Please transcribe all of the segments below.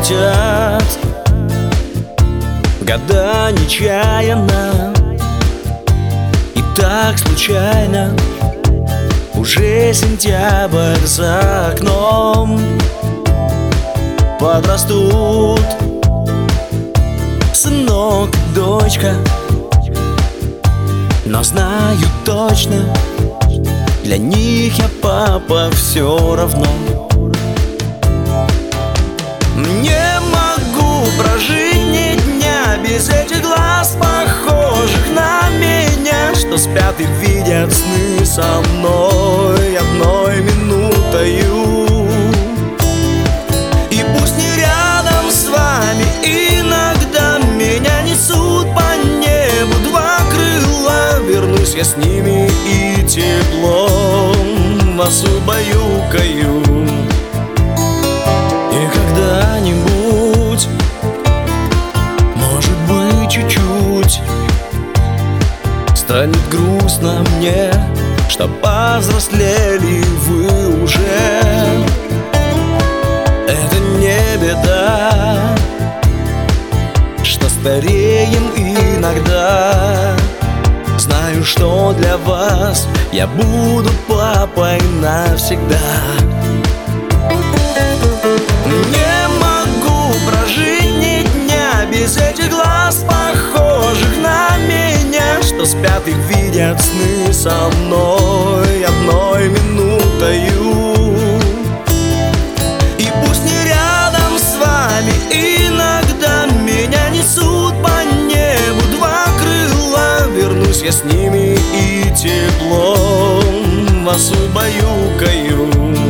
летят года нечаянно, и так случайно. Уже сентябрь за окном. Подрастут сынок, дочка, но знаю точно, для них я папа все равно. Не могу прожить ни дня без этих глаз, похожих на меня, что спят и видят сны со мной одной минутою. И пусть не рядом с вами, иногда меня несут по небу два крыла. Вернусь я с ними и теплом вас убаюкаю. И когда-нибудь, может быть, чуть-чуть станет грустно мне, что повзрослели вы уже. Это не беда, что стареем иногда. Знаю, что для вас я буду папой навсегда. Не могу прожить ни дня без этих глаз, похожих на меня, что спят и видят сны со мной одной минутою. И пусть не рядом с вами, иногда меня несут по небу два крыла. Вернусь я с ними и теплом вас убаюкаю.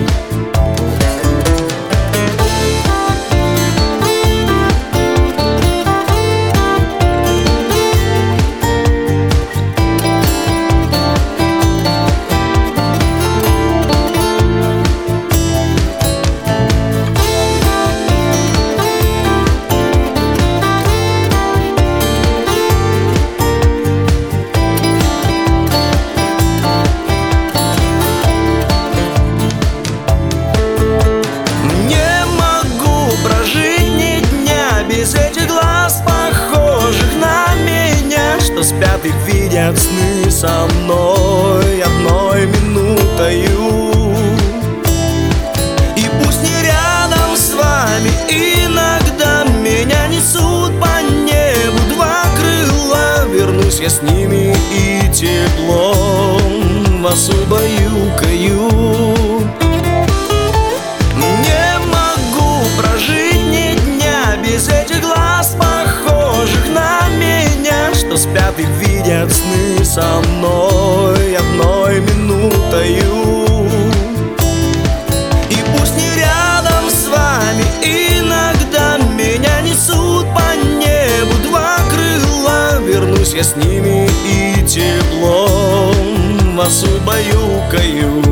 Без этих глаз, похожих на меня, что спят и видят сны со мной одной минутою. И пусть не рядом с вами, иногда меня несут по небу два крыла. Вернусь я с ними и теплом вас убаюкаю. Не могу прожить ни дня без этих глаз, похожих на меня, что спят и видят сны со мной одной минутою. И пусть не рядом с вами, иногда меня несут по небу два крыла. Вернусь я с ними и теплом вас убаюкаю.